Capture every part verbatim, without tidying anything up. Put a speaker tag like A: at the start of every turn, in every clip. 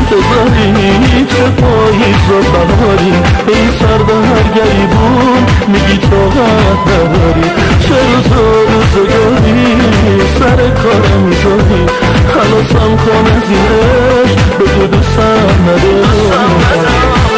A: انتظاری، چه پاییز و بهاری، این سردرگری بود میگی طاقت نداری. چه روز و روزگاری سر کارم میذاری، خلاصم کن از این عشق بگو دوستم نداری.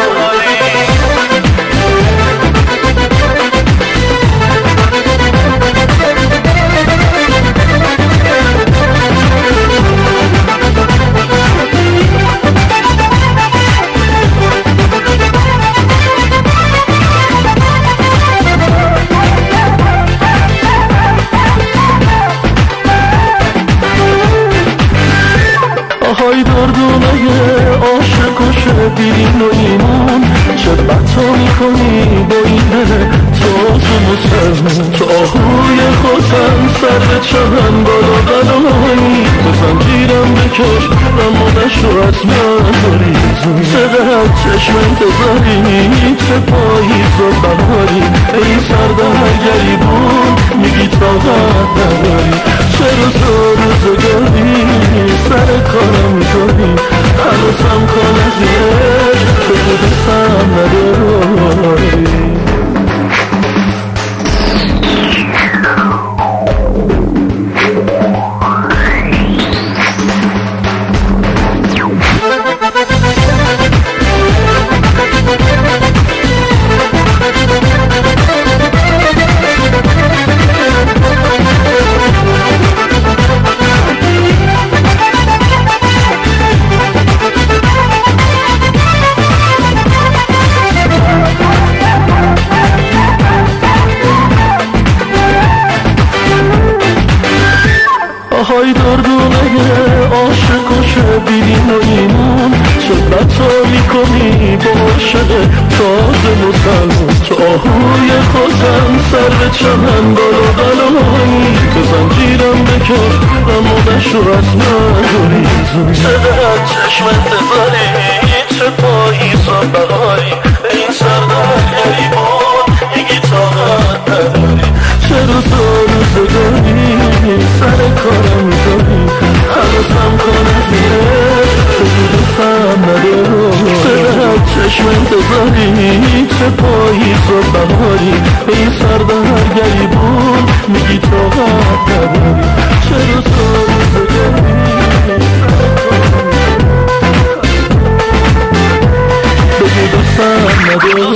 A: های دردونه عاشق و شبیرین و ایمون، چه بطا میکنی با این دل تازه مسلمون. تو آهوی خودم سر به چمن بالا بلایی، به زنجیرم بکش اما نشو از من بریزون. چقدر چشم انتظاری، چه پاییز و بهاری، ای سردرگری بود میگی طاقت نداری. چه روز و روزگاری سر کارم میکنی، هنوزم کن از این عشق بگو دوستم نداری. های دردونه عاشق و شبیرین و ایمون، چه بطا میکنی با عاشق تازه مسلمون. تو آهوی خودم سر به چمن بالا بلایی، به زنجیرم بکش اما نشو از من گریزون. چقدر چشم انتظاری، چه پاییز و بهاری، این سردرگری بود میگی طاقت نداری. چه روز و روزگاری سر کارم میذاری، هنوزم کن از این عشق بگو دوستم نداری. چقدر چشم انتظاری، چه پاییز و بهاری، این سردرگری بود میگی طاقت نداری. چه روز و روزگاری سر کارم میذاری، بگو دوستم نداری.